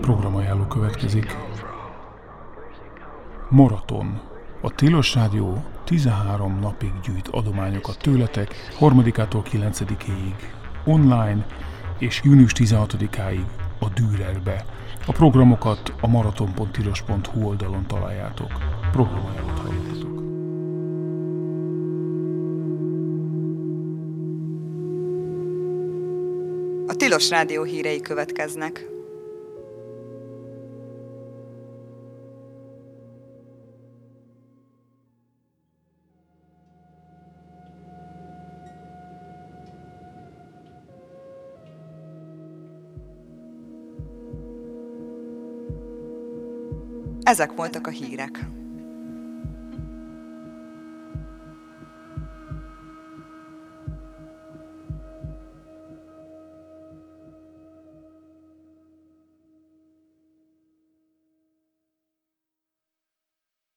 Programajánló következik. Maraton. A Tilos Rádió 13 napig gyűjt adományokat tőletek, 3-ától 9-éig online, és június 16-áig a Dürerbe. A programokat a maraton.tilos.hu oldalon találjátok. Programajánlót hallottatok. A Tilos Rádió hírei következnek. Ezek voltak a hírek.